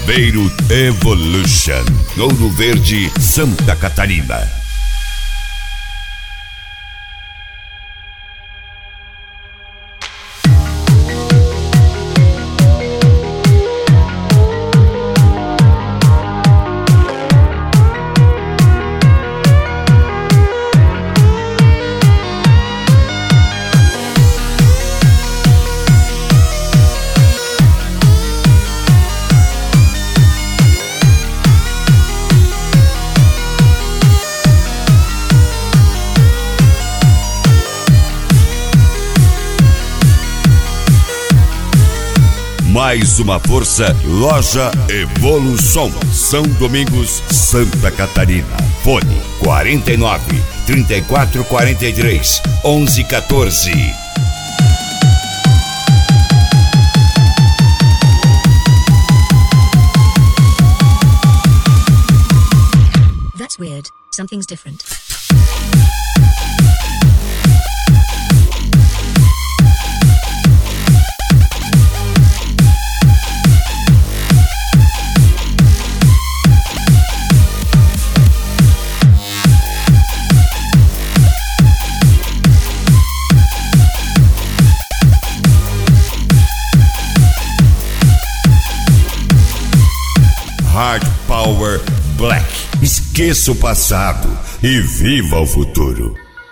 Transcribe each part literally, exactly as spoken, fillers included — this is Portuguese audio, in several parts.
Chaveiro Evolution, Ouro Verde, Santa Catarina. Mais uma força, Loja Evolução, São Domingos, Santa Catarina. Fone quarenta e nove, trinta e quatro, quarenta e três, onze, quatorze. That's weird. Something's different. Hard Power Black. Esqueça o passado e viva o futuro.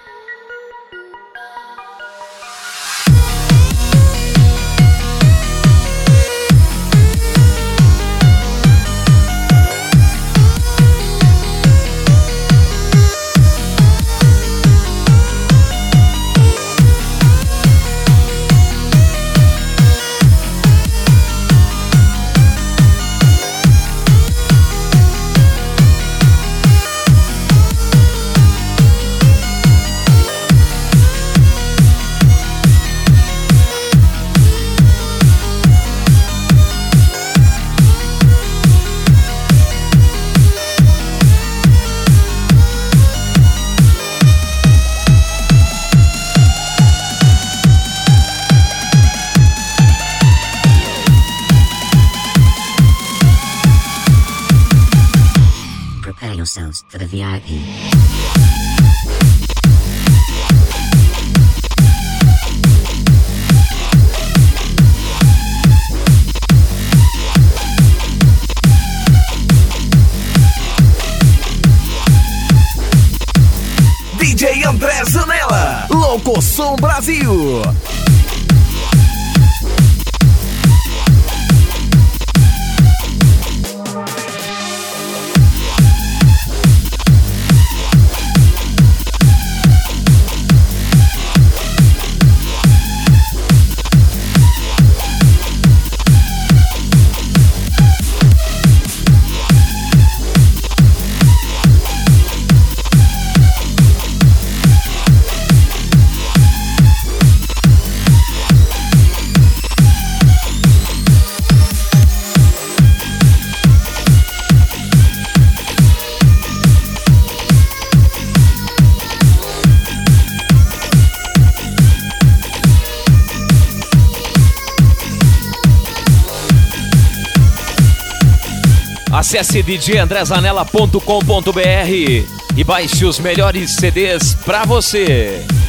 Prepare yourselves for the V I P. D J André Zanella, Locosom Brasil. Acesse d j andré zanella ponto com ponto b r e baixe os melhores C Ds pra você.